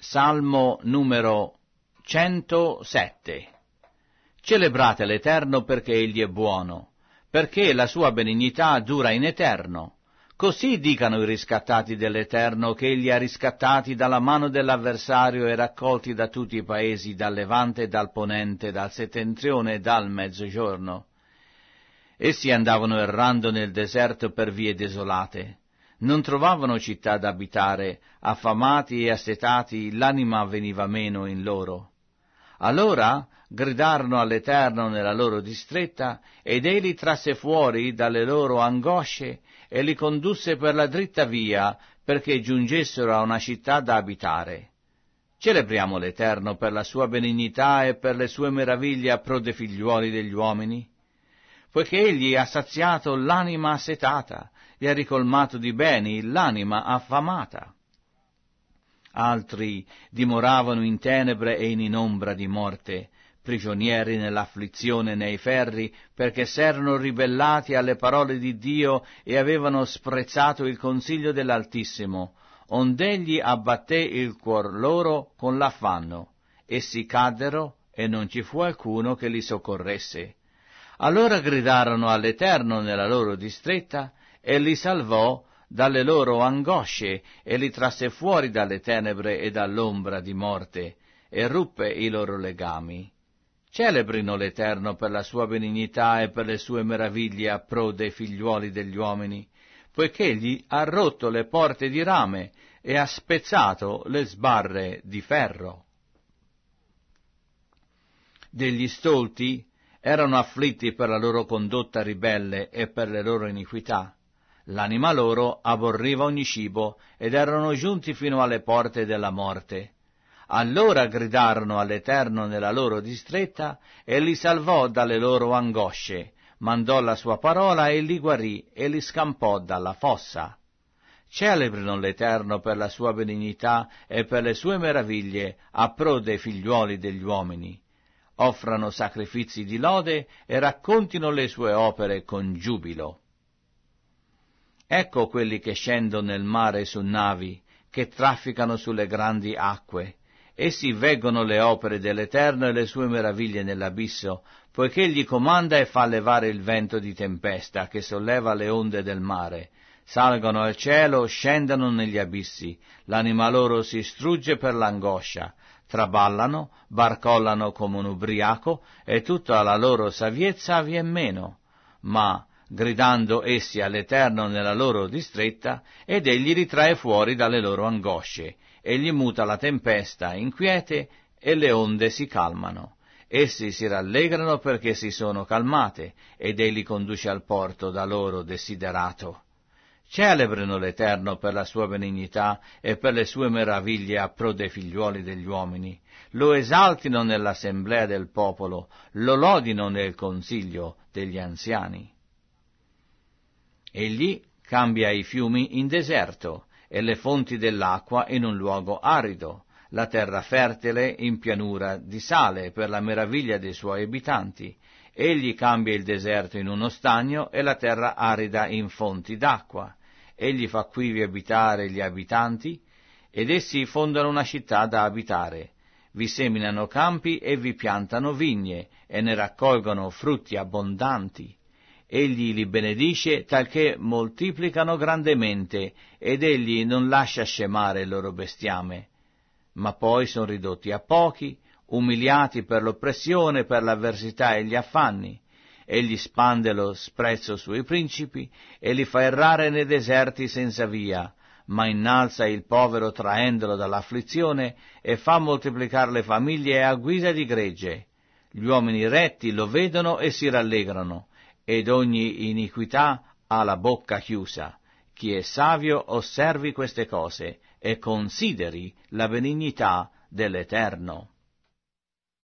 Salmo numero 107. Celebrate l'Eterno perché Egli è buono, perché la sua benignità dura in eterno. Così dicano i riscattati dell'Eterno, che Egli ha riscattati dalla mano dell'avversario e raccolti da tutti i paesi, dal levante e dal ponente, dal settentrione e dal mezzogiorno. Essi andavano errando nel deserto per vie desolate. Non trovavano città da abitare, affamati e assetati, l'anima veniva meno in loro. Allora gridarono all'Eterno nella loro distretta, ed Egli trasse fuori dalle loro angosce e li condusse per la dritta via, perché giungessero a una città da abitare. Celebriamo l'Eterno per la sua benignità e per le sue meraviglie a pro dei figliuoli degli uomini, poiché Egli ha saziato l'anima assetata e ha ricolmato di beni l'anima affamata. Altri dimoravano in tenebre e in ombra di morte, prigionieri nell'afflizione nei ferri, perché s'erano ribellati alle parole di Dio e avevano sprezzato il consiglio dell'Altissimo, ond'Egli abbatté il cuor loro con l'affanno. Essi caddero e non ci fu alcuno che li soccorresse. Allora gridarono all'Eterno nella loro distretta, e li salvò dalle loro angosce, e li trasse fuori dalle tenebre e dall'ombra di morte, e ruppe i loro legami. Celebrino l'Eterno per la sua benignità e per le sue meraviglie a pro dei figliuoli degli uomini, poiché Egli ha rotto le porte di rame e ha spezzato le sbarre di ferro. Degli stolti erano afflitti per la loro condotta ribelle e per le loro iniquità. L'anima loro aborriva ogni cibo ed erano giunti fino alle porte della morte. Allora gridarono all'Eterno nella loro distretta e li salvò dalle loro angosce, mandò la sua parola e li guarì e li scampò dalla fossa. Celebrino l'Eterno per la sua benignità e per le sue meraviglie a pro dei figliuoli degli uomini. Offrano sacrifici di lode e raccontino le sue opere con giubilo. Ecco quelli che scendono nel mare su navi, che trafficano sulle grandi acque. Essi veggono le opere dell'Eterno e le sue meraviglie nell'abisso, poiché Egli comanda e fa levare il vento di tempesta, che solleva le onde del mare. Salgono al cielo, scendono negli abissi, l'anima loro si strugge per l'angoscia. Traballano, barcollano come un ubriaco, e tutta la loro saviezza vien meno. Ma gridando essi all'Eterno nella loro distretta, ed Egli li trae fuori dalle loro angosce, egli muta la tempesta in quiete, e le onde si calmano. Essi si rallegrano perché si sono calmate, ed Egli conduce al porto da loro desiderato. Celebrino l'Eterno per la sua benignità e per le sue meraviglie a pro dei figliuoli degli uomini. Lo esaltino nell'assemblea del popolo, lo lodino nel consiglio degli anziani. Egli cambia i fiumi in deserto e le fonti dell'acqua in un luogo arido, la terra fertile in pianura di sale per la meraviglia dei suoi abitanti. Egli cambia il deserto in uno stagno e la terra arida in fonti d'acqua. Egli fa quivi abitare gli abitanti, ed essi fondano una città da abitare. Vi seminano campi e vi piantano vigne, e ne raccolgono frutti abbondanti. Egli li benedice talché moltiplicano grandemente, ed egli non lascia scemare il loro bestiame. Ma poi sono ridotti a pochi, umiliati per l'oppressione, per l'avversità e gli affanni. Egli spande lo sprezzo sui principi e li fa errare nei deserti senza via, ma innalza il povero traendolo dall'afflizione e fa moltiplicare le famiglie a guisa di gregge. Gli uomini retti lo vedono e si rallegrano, ed ogni iniquità ha la bocca chiusa. Chi è savio osservi queste cose e consideri la benignità dell'Eterno.